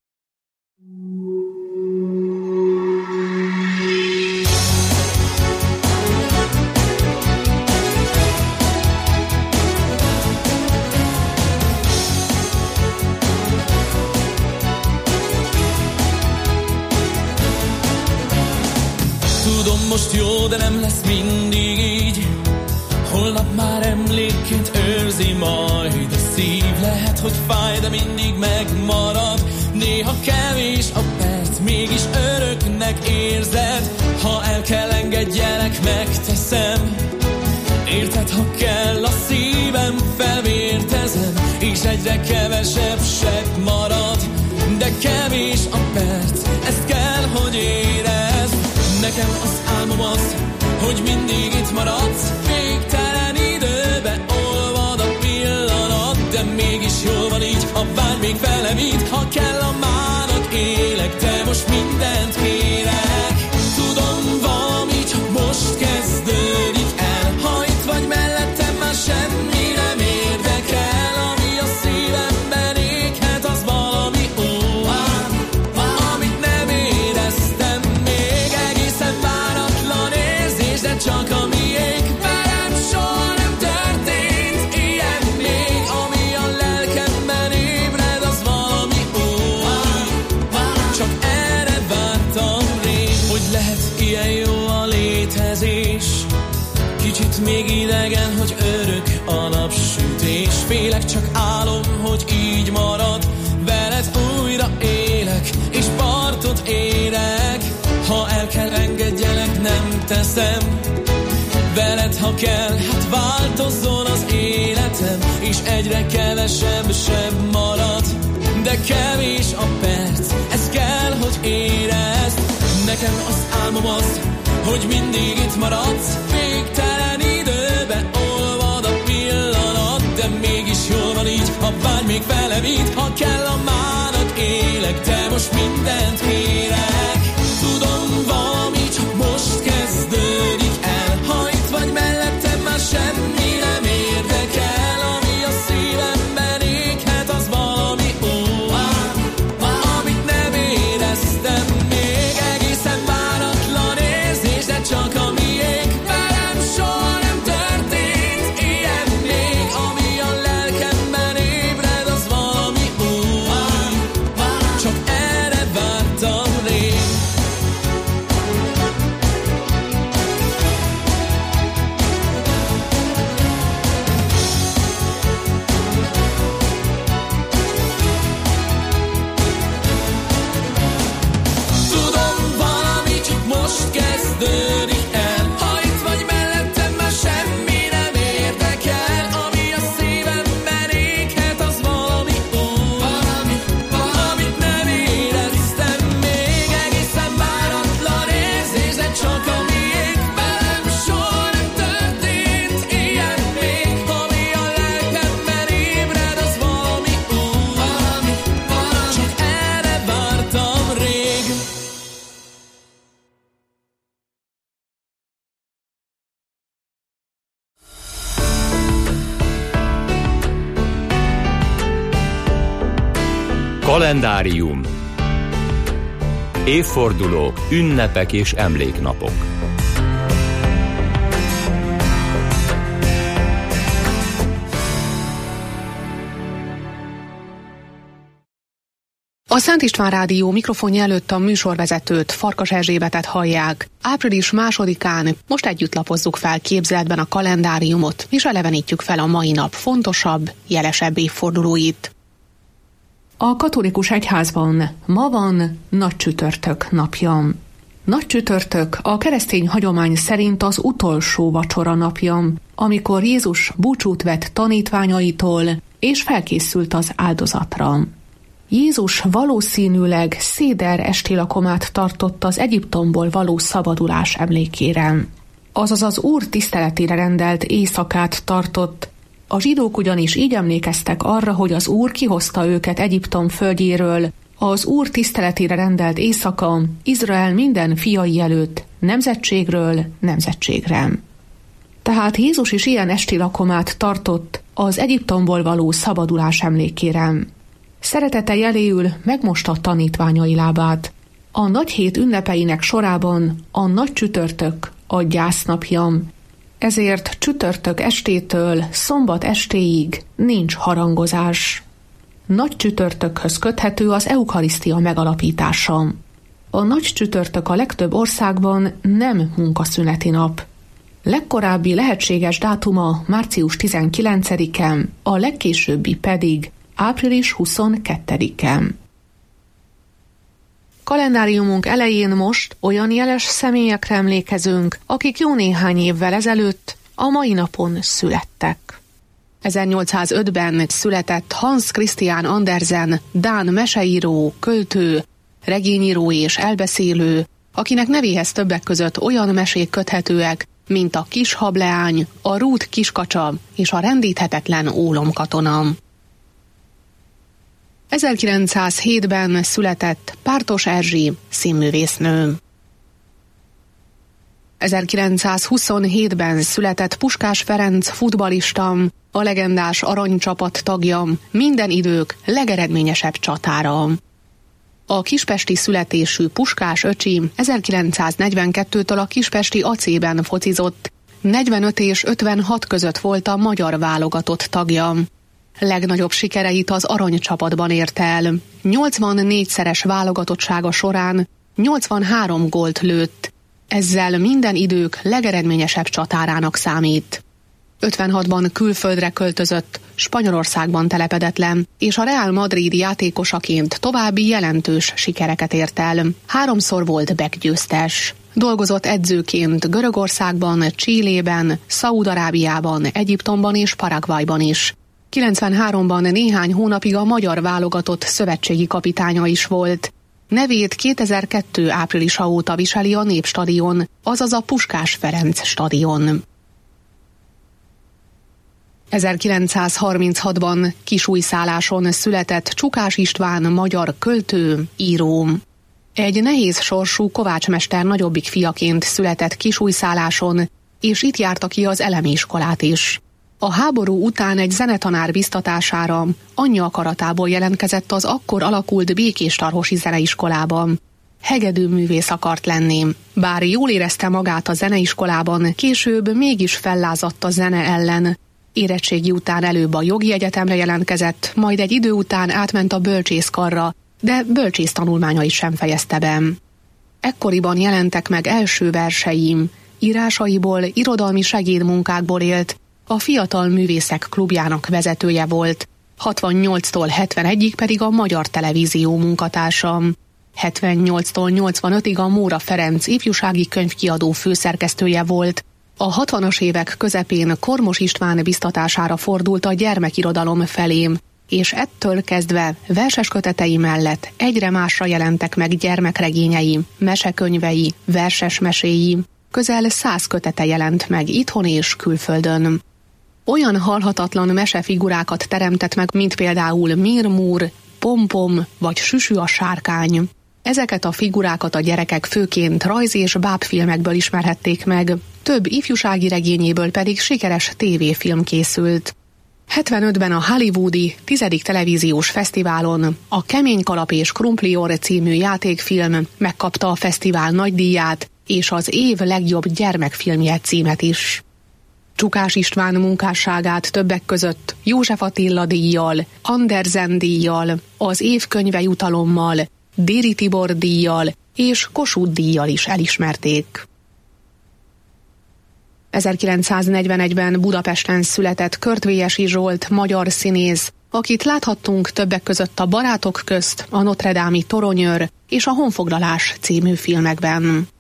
Tudom, most jó, de nem lesz mindig így. Holnap már emlékként őrzi majd a szív. Lehet, hogy fáj, de mindig megmarad. Néha kevés a perc, mégis öröknek érzed. Ha el kell engedjelek, megteszem. Érted, ha kell, a szívem felvértezem, és egyre kevesebb sebb marad. De kevés a perc, ezt kell, hogy érezd. Nekem az álmom az, hogy mindig itt maradsz. Végtelen időbe olvad a pillanat, de mégis jól van így, ha várj még velem itt. Ha kell, a mának élek, de most mindent kérek. Tudom, valami csak most kezdődik el. Ha itt vagy mellettem, már semmi nem érdekel. Ami a szívemben éghet, az valami óván, amit nem éreztem még. Egészen váratlan érzés, de csak a miénk. Velem soha nem történt ilyen még. Ami a lelkemben ébred, az valami óván, csak erre vártam rég. Hogy lehet ilyen jó a létezés, kicsit még idegen, hogy örök a napsütés. Félek, csak álom, hogy így marad. Veled újra élek, és partot érek. Ha el kell engedjelek, nem teszem. Veled, ha kell, hát változzon az életem, és egyre kevesebb sem marad. De kevés a perc, ez kell, hogy érezd. Nekem az álmom az, hogy mindig itt maradsz. Végtelen időbe olvad a pillanat, de mégis jól van így, ha várj még velem itt. Ha kell, a mának élek, de most mindent kérek. Tudom, valami csak most kezdődik el. Ha itt vagy mellettem, már semmi nem érdekel. Ami a szívemben éghet, az valami óván, amit nem éreztem még. Egészen váratlan érzés, de csak a miénk. Velem soha nem történt ilyen még. Ami a lelkemben ébred, az valami óván, csak erre vártam rég. kezdődik el. Ha itt vagy mellettem, már semmi nem érdekel. Ami a szívemben éghet, az valami új, valami, valamit nem éreztem még. Egészen váratlan érzés, de csak a miénk. Velem soha nem történt ilyen még. Ami a lelkemben ébred, az valami új, valami, valami, csak erre vártam rég. Kalendárium. Évfordulók, ünnepek és emléknapok. A Szent István Rádió mikrofonja előtt a műsorvezetőt, Farkas Erzsébetet hallják. Április másodikán most együtt lapozzuk fel képzeletben a kalendáriumot, és elevenítjük fel a mai nap fontosabb, jelesebb évfordulóit. A katolikus egyházban ma van Nagy Csütörtök napja. Nagy Csütörtök a keresztény hagyomány szerint az utolsó vacsora napja, amikor Jézus búcsút vett tanítványaitól, és felkészült az áldozatra. Jézus valószínűleg széder estilakomát tartott az Egyiptomból való szabadulás emlékére. Azaz az Úr tiszteletére rendelt éjszakát tartott. A zsidók ugyanis így emlékeztek arra, hogy az Úr kihozta őket Egyiptom földjéről, az Úr tiszteletére rendelt éjszaka Izrael minden fiai előtt, nemzetségről nemzetségre. Tehát Jézus is ilyen estilakomát tartott az Egyiptomból való szabadulás emlékére. Szeretete jeléül megmosta tanítványai lábát. A nagy hét ünnepeinek sorában a Nagy Csütörtök a gyásznapja, ezért csütörtök estétől szombat estéig nincs harangozás. Nagy Csütörtökhöz köthető az eukarisztia megalapítása. A Nagy Csütörtök a legtöbb országban nem munkaszüneti nap. Legkorábbi lehetséges dátuma március tizenkilencedike, a legkésőbbi pedig április huszonkettedike. Kalendáriumunk elején most olyan jeles személyekre emlékezünk, akik jó néhány évvel ezelőtt a mai napon születtek. ezernyolcszázötben született Hans Christian Andersen, dán meseíró, költő, regényíró és elbeszélő, akinek nevéhez többek között olyan mesék köthetőek, mint a Kis hableány, a Rút kiskacsa és a Rendíthetetlen ólomkatona. ezerkilencszázhétben született Pártos Erzsi, színművésznő. ezerkilencszázhuszonhétben született Puskás Ferenc futballista, a legendás aranycsapat tagja, minden idők legeredményesebb csatára. A kispesti születésű Puskás öcsi ezerkilencszáznegyvenkettőtől a kispesti á cében focizott, negyvenöt és ötvenhat között volt a magyar válogatott tagja. Legnagyobb sikereit az aranycsapatban ért el. nyolcvannégyszeres válogatottsága során nyolcvanhárom gólt lőtt, ezzel minden idők legeredményesebb csatárának számít. ötvenhatban külföldre költözött, Spanyolországban telepedett le, és a Real Madrid játékosaként további jelentős sikereket ért el. Háromszor volt Beck-győztes. Dolgozott edzőként Görögországban, Chilében, Szaúd-Arábiában, Egyiptomban és Paraguayban is. kilencvenháromban néhány hónapig a magyar válogatott szövetségi kapitánya is volt. Nevét kétezer-kettő áprilisa óta viseli a Népstadion, azaz a Puskás Ferenc stadion. ezerkilencszázharminchatban Kisújszálláson született Csukás István magyar költő, író. Egy nehéz sorsú kovácsmester nagyobbik fiaként született Kisújszálláson, és itt járta ki az elemi iskolát is. A háború után egy zenetanár biztatására anyja akaratából jelentkezett az akkor alakult Békéstarhosi zeneiskolában. Hegedűművész akart lenni. Bár jól érezte magát a zeneiskolában, később mégis fellázadt a zene ellen. Érettségi után előbb a jogi egyetemre jelentkezett, majd egy idő után átment a bölcsészkarra, de bölcsész tanulmányait sem fejezte be. Ekkoriban jelentek meg első verseim, írásaiból, irodalmi segédmunkákból élt, a Fiatal Művészek Klubjának vezetője volt, hatvannyolctól hetvenegyig pedig a Magyar Televízió munkatársa. hetvennyolctól nyolcvanötig a Móra Ferenc ifjúsági könyvkiadó főszerkesztője volt. A hatvanas évek közepén Kormos István biztatására fordult a gyermekirodalom felé, és ettől kezdve verses kötetei mellett egyre másra jelentek meg gyermekregényei, mesekönyvei, verses meséi. Közel száz kötete jelent meg itthon és külföldön. Olyan halhatatlan mesefigurákat teremtett meg, mint például Mirmúr, Pompom vagy Süsü a sárkány. Ezeket a figurákat a gyerekek főként rajz- és bábfilmekből ismerhették meg, több ifjúsági regényéből pedig sikeres tévéfilm készült. hetvenötben a hollywoodi tizedik televíziós fesztiválon a Kemény kalap és krumplior című játékfilm megkapta a fesztivál nagydíját és az év legjobb gyermekfilmje címet is. Csukás István munkásságát többek között József Attila díjjal, Andersen díjjal, az év könyve jutalommal, Déri Tibor díjjal és Kossuth díjjal is elismerték. ezerkilencszáznegyvenegyben Budapesten született Körtvélyesi Zsolt magyar színész, akit láthattunk többek között a Barátok közt, a Notre Dame-i Toronyőr és a Honfoglalás című filmekben.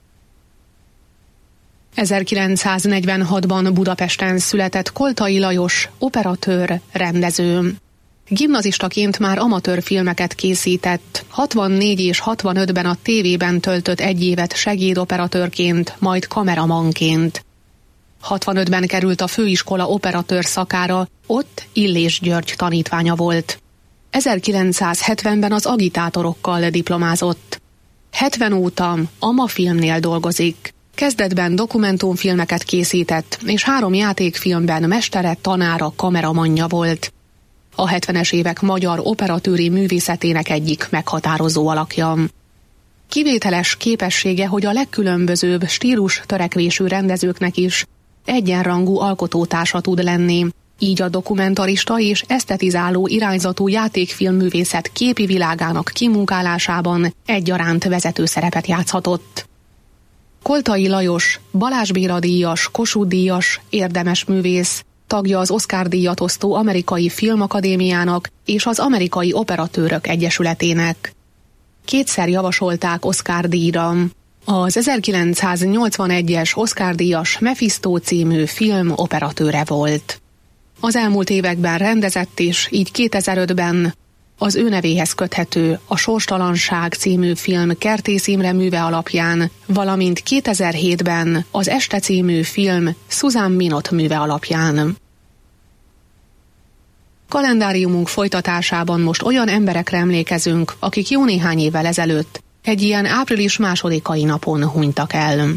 ezerkilencszáznegyvenhatban Budapesten született Koltai Lajos, operatőr, rendező. Gimnazistaként már amatőr filmeket készített, hatvannégy és hatvanötben a tévében töltött egy évet segédoperatőrként, majd kameramanként. hatvanötben került a főiskola operatőr szakára, ott Illés György tanítványa volt. ezerkilencszázhetvenben az agitátorokkal diplomázott. hetven óta a MA Filmnél dolgozik. Kezdetben dokumentumfilmeket készített, és három játékfilmben mestere, tanára, kameramanja volt. A hetvenes évek magyar operatőri művészetének egyik meghatározó alakja. Kivételes képessége, hogy a legkülönbözőbb stílus törekvésű rendezőknek is egyenrangú alkotótársa tud lenni, így a dokumentarista és esztetizáló irányzatú játékfilmművészet képi világának kimunkálásában egyaránt vezető szerepet játszhatott. Koltai Lajos, Balázs Béla díjas, Kossuth díjas, érdemes művész, tagja az Oscar-díjat osztó Amerikai Filmakadémiának és az Amerikai Operatőrök Egyesületének. Kétszer javasolták Oscar-díjra. Az ezerkilencszáznyolcvanegyes Oscar-díjas Mephisto című film operatőre volt. Az elmúlt években rendezett is, így kétezer-ötben az ő nevéhez köthető A Sorstalanság című film Kertész Imre műve alapján, valamint kétezer-hétben az Este című film Susan Minott műve alapján. Kalendáriumunk folytatásában most olyan emberekre emlékezünk, akik jó néhány évvel ezelőtt egy ilyen április másodikai napon hunytak el.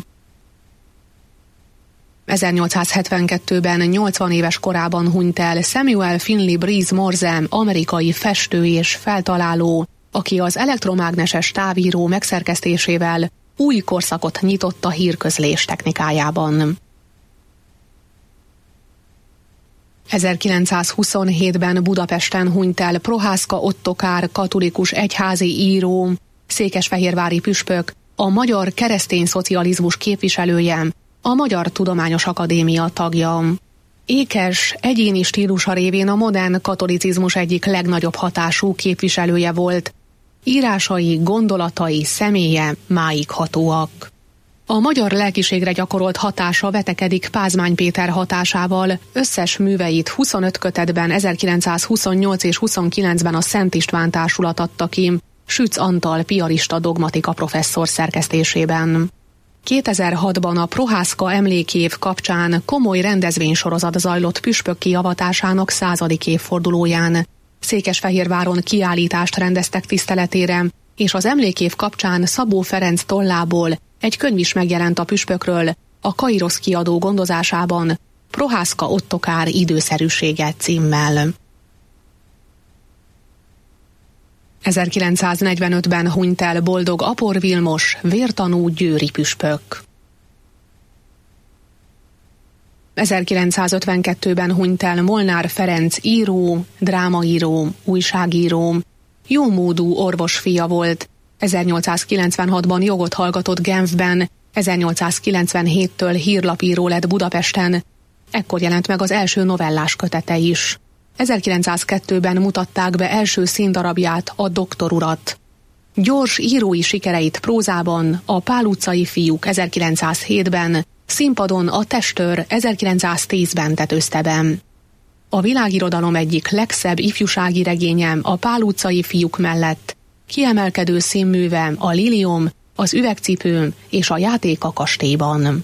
ezernyolcszázhetvenkettőben nyolcvan éves korában hunyt el Samuel Finley Breeze Morse, amerikai festő és feltaláló, aki az elektromágneses távíró megszerkesztésével új korszakot nyitott a hírközlés technikájában. ezerkilencszázhuszonhétben Budapesten hunyt el Prohászka Ottokár katolikus egyházi író, székesfehérvári püspök, a magyar keresztény szocializmus képviselője, a Magyar Tudományos Akadémia tagja. Ékes, egyéni stílusa révén a modern katolicizmus egyik legnagyobb hatású képviselője volt. Írásai, gondolatai, személye máig hatóak. A magyar lelkiségre gyakorolt hatása vetekedik Pázmány Péter hatásával, összes műveit huszonöt kötetben ezerkilencszázhuszonnyolc és huszonkilencben a Szent István Társulat adta ki, Sütz Antal piarista dogmatika professzor szerkesztésében. kétezer-hatban a Prohászka emlékév kapcsán komoly rendezvénysorozat zajlott püspökké avatásának századik évfordulóján. Székesfehérváron kiállítást rendeztek tiszteletére, és az emlékév kapcsán Szabó Ferenc tollából egy könyv is megjelent a püspökről, a Kairosz kiadó gondozásában, Prohászka Ottokár időszerűsége címmel. ezerkilencszáznegyvenötben hunyt el Boldog Apor Vilmos, vértanú győri püspök. ezerkilencszázötvenkettőben hunyt el Molnár Ferenc író, drámaíró, újságíró, jómódú orvosfia volt. ezernyolcszázkilencvenhatban jogot hallgatott Genfben, ezernyolcszázkilencvenhéttől hírlapíró lett Budapesten. Ekkor jelent meg az első novellás kötete is. ezerkilencszázkettőben mutatták be első színdarabját, a Doktor urat. Gyors írói sikereit prózában a Pál utcai fiúk ezerkilencszázhétben, színpadon a Testőr ezerkilencszáztízben tetőzte be. A világirodalom egyik legszebb ifjúsági regénye a Pál utcai fiúk mellett kiemelkedő színműve a Liliom, az Üvegcipő és a Játék a kastélyban.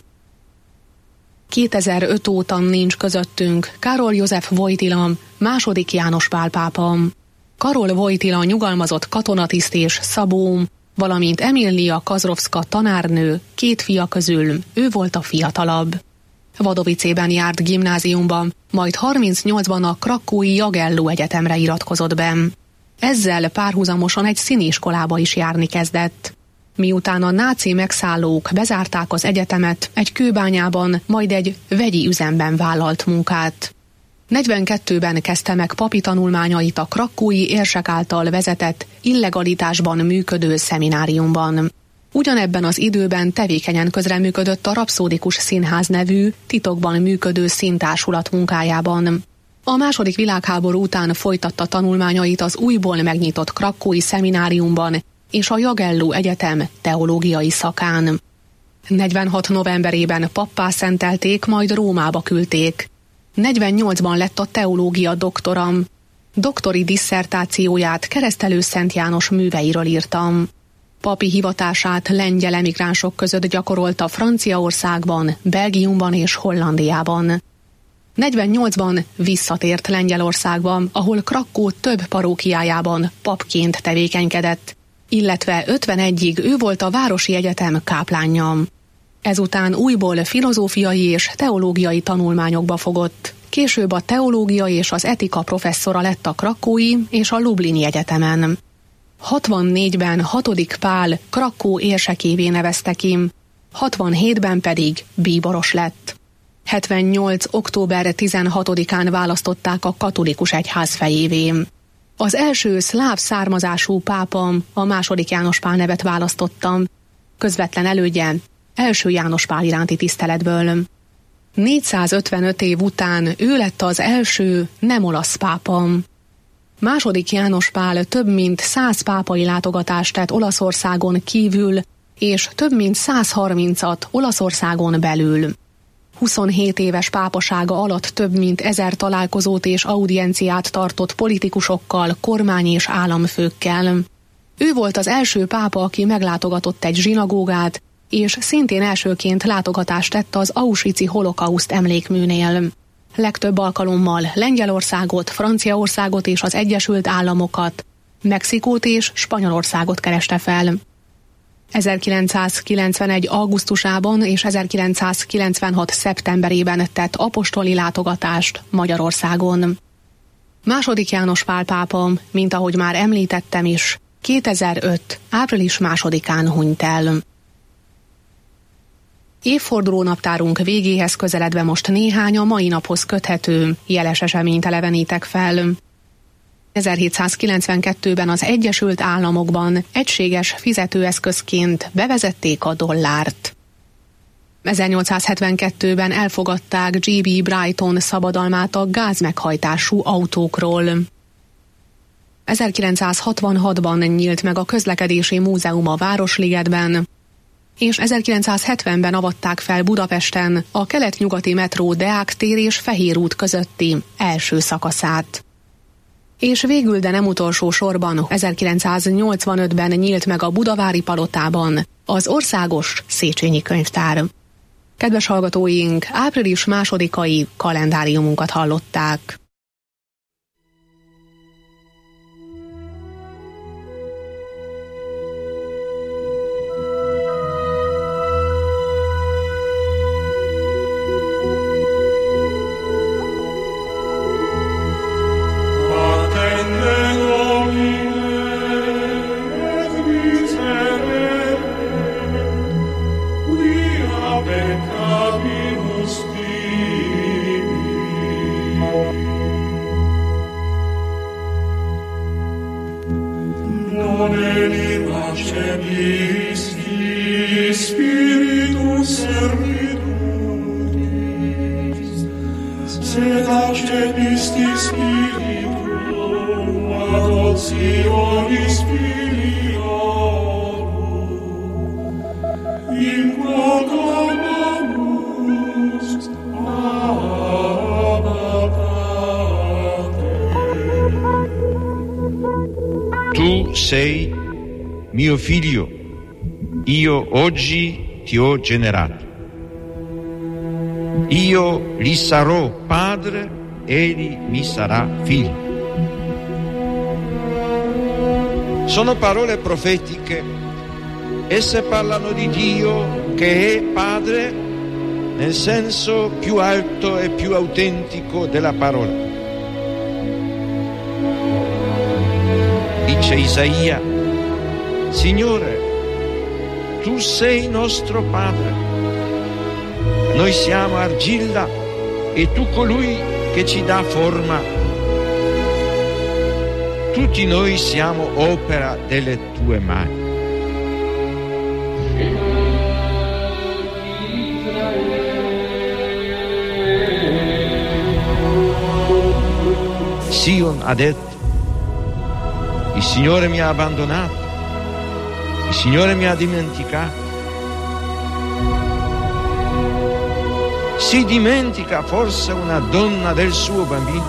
kétezer-öt óta nincs közöttünk Karol József Wojtyla, második János Pál pápa. Karol Wojtyla nyugalmazott katonatiszt és szabó, valamint Emília Kazrovska tanárnő, két fia közül ő volt a fiatalabb. Vadovicében járt gimnáziumban, majd harmincnyolcban a krakói Jagelló Egyetemre iratkozott be. Ezzel párhuzamosan egy színiskolába is járni kezdett. Miután a náci megszállók bezárták az egyetemet, egy kőbányában, majd egy vegyi üzemben vállalt munkát. negyvenkettőben kezdte meg papi tanulmányait a krakói érsek által vezetett, illegalitásban működő szemináriumban. Ugyanebben az időben tevékenyen közreműködött a Rapszódikus Színház nevű, titokban működő színtársulat munkájában. A második világháború után folytatta tanulmányait az újból megnyitott krakói szemináriumban és a Jagelló Egyetem teológiai szakán. negyvenhat novemberében pappá szentelték, majd Rómába küldték. negyvennyolcban lett a teológia doktoram. Doktori disszertációját Keresztelő Szent János műveiről írtam. Papi hivatását lengyel emigránsok között gyakorolta Franciaországban, Belgiumban és Hollandiában. negyvennyolcban visszatért Lengyelországba, ahol Krakkó több parókiájában papként tevékenykedett, illetve ötvenegyig ő volt a Városi Egyetem káplánja. Ezután újból filozófiai és teológiai tanulmányokba fogott. Később a teológia és az etika professzora lett a Krakói és a Lublini Egyetemen. hatvannégyben hatodik Pál Krakkó érsekévé nevezte ki, hatvanhétben pedig bíboros lett. hetvennyolc október tizenhatodikán választották a katolikus egyház fejévé. Az első szláv származású pápa, a második János Pál nevet választottam, közvetlen elődje első János Pál iránti tiszteletből. négyszázötvenöt év után ő lett az első nem olasz pápa. Második János Pál több mint száz pápai látogatást tett Olaszországon kívül, és több mint százharmincat Olaszországon belül. huszonhét éves pápasága alatt több mint ezer találkozót és audienciát tartott politikusokkal, kormány és államfőkkel. Ő volt az első pápa, aki meglátogatott egy zsinagógát, és szintén elsőként látogatást tett az auschwitzi holokauszt emlékműnél. Legtöbb alkalommal Lengyelországot, Franciaországot és az Egyesült Államokat, Mexikót és Spanyolországot kereste fel. ezerkilencszázkilencvenegy. augusztusában és ezerkilencszázkilencvenhat. szeptemberében tett apostoli látogatást Magyarországon. Második János Pál pápa, mint ahogy már említettem is, kétezer-öt. április másodikán hunyt el. Évfordulónaptárunk végéhez közeledve most néhány a mai naphoz köthető jeles eseményt elevenítek fel. ezerhétszázkilencvenkettőben az Egyesült Államokban egységes fizetőeszközként bevezették a dollárt. ezernyolcszázhetvenkettőben elfogadták G B Brighton szabadalmát a gázmeghajtású autókról. ezerkilencszázhatvanhatban nyílt meg a Közlekedési Múzeum a Városligetben, és ezerkilencszázhetvenben avatták fel Budapesten a kelet-nyugati metró Deák tér és Fehér út közötti első szakaszát. És végül, de nem utolsó sorban ezerkilencszáznyolcvanötben nyílt meg a Budavári Palotában az Országos Széchenyi Könyvtár. Kedves hallgatóink, április másodikai kalendáriumunkat hallották. Spiritum, adoptionis Filii, sei mio figlio, io oggi ti ho generato. Io gli sarò padre, egli mi sarà figlio. Sono parole profetiche. Esse parlano di Dio che è padre nel senso più alto e più autentico della parola. Dice Isaia: Signore, tu sei nostro padre. Noi siamo argilla e tu colui che ci dà forma. Tutti noi siamo opera delle tue mani. Sion ha detto: il Signore mi ha abbandonato, il Signore mi ha dimenticato. Si dimentica forse una donna del suo bambino?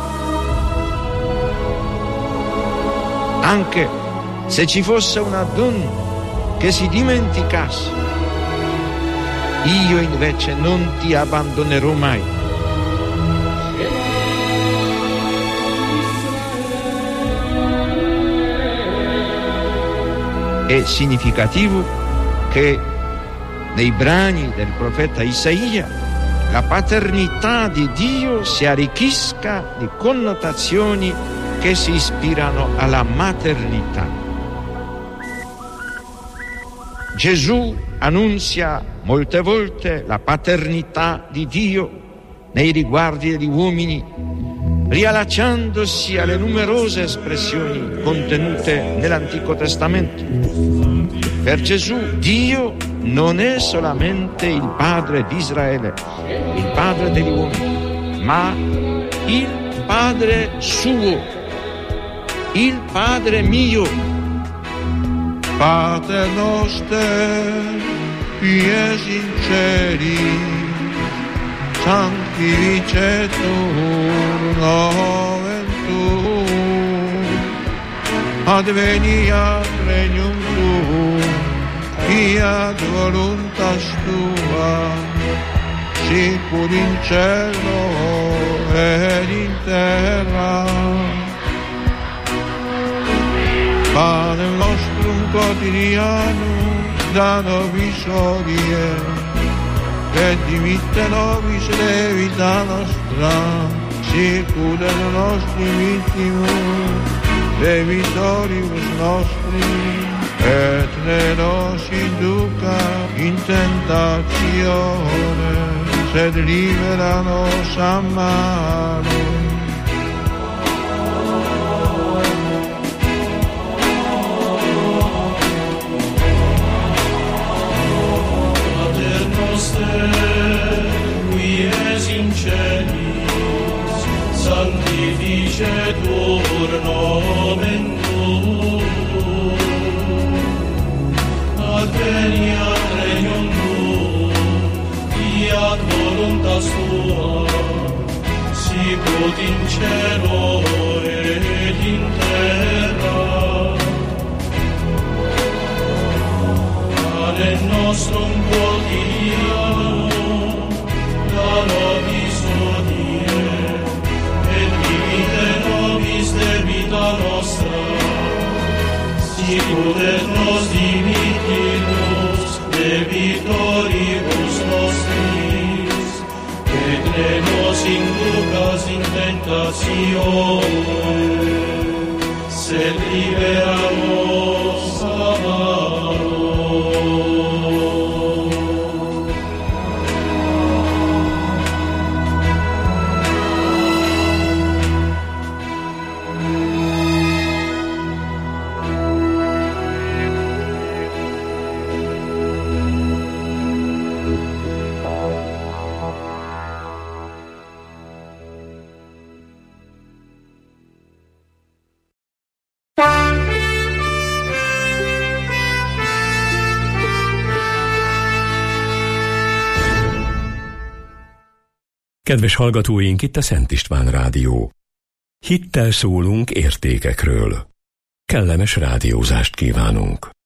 Anche se ci fosse una donna che si dimenticasse, io invece non ti abbandonerò mai. È significativo che nei brani del profeta Isaia la paternità di Dio si arricchisca di connotazioni che si ispirano alla maternità. Gesù annunzia molte volte la paternità di Dio nei riguardi degli uomini, riallacciandosi alle numerose espressioni contenute nell'Antico Testamento. Per Gesù Dio non è solamente il padre di Israele, il padre degli uomini, ma il padre suo, il padre mio. Pater noster, qui es in celi, sanctificetur nomen tuum, adveniat regnum tuum, fiat voluntas tua, sicur in cielo ed in terra. Panem nostrum quotidianum da nobis hodie, et dimitte nobis debita nostra, sicur et nostri vittimus debitoribus nostri, et ne nos induca in tentatione, sed libera nos a malo. Qui es in celis, sanctificetur nomen tuum, adveniat regnum tuum, fiat voluntas tua, sicut in cielo et in terra. Panem nostrum quotidianum da nobis hodie, et dimitte nobis debita nostra, sicur et nos dimittimus debitoribus nostris, et ne nos inducas in tentatione, sed libera nos a malo. Kedves hallgatóink, itt a Szent István Rádió. Hittel szólunk értékekről. kellemes rádiózást kívánunk.